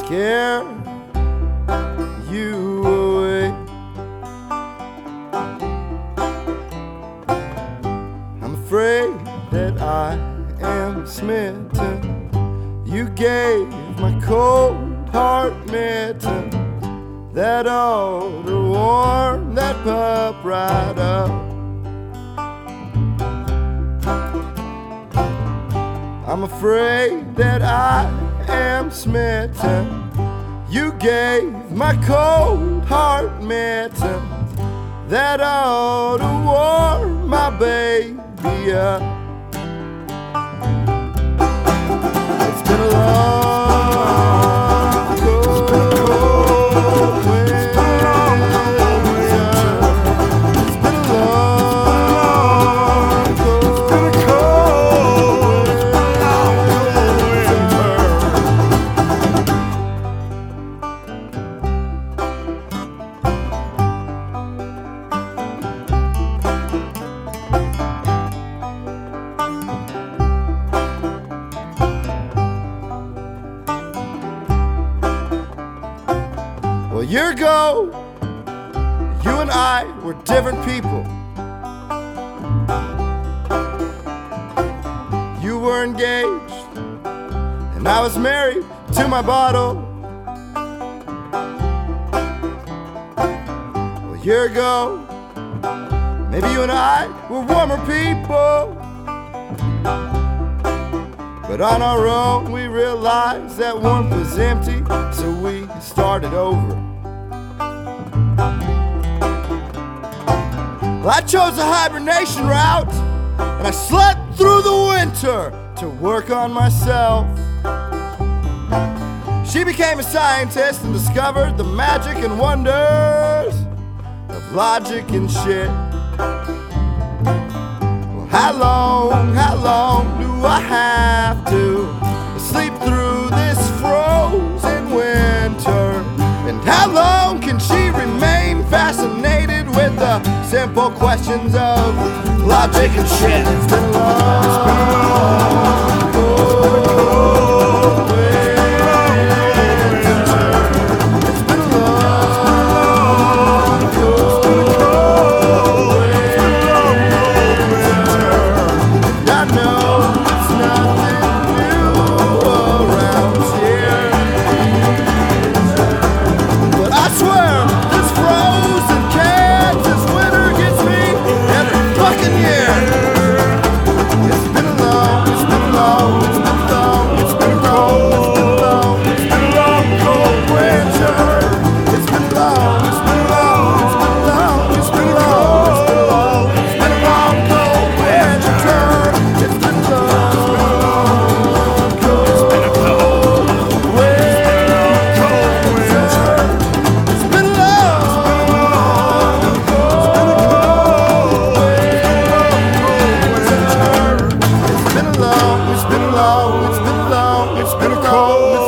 scare you away. I'm afraid that I am smitten. You gave my cold heart mitten that ought to warm that pup right up. I'm afraid that I am smitten. You gave my cold heart mitten that ought to warm my baby up. It's been a long, cold winter. It's been a long, cold Well, a year ago, you and I were different people. You were engaged, and I was married to my bottle. Well, a year ago, maybe you and I were warmer people. But on our own, we realized that warmth was empty, so we started over. Well, I chose the hibernation route, and I slept through the winter to work on myself. She became a scientist and discovered the magic and wonders of logic and shit. Well, how long do I have to sleep through this frozen winter? And how long can she remain fascinated with the simple questions of logic and shit? It's been a long, cold winter. It's been a long, cold winter. And I know it's nothing new around here, but I swear this frozen Kansas winter gets me every fucking year. It's been a long, it's been a long, it's been a long, it's been a cold, it's been a long, it's been a long, cold winter. It's been a long, it's been a long, it's been a long, it's been a long, it's been a long, cold winter. It's been a long, cold winter. It's been a long, it's been a long, it's been a long, it's been a long, it's been a cold.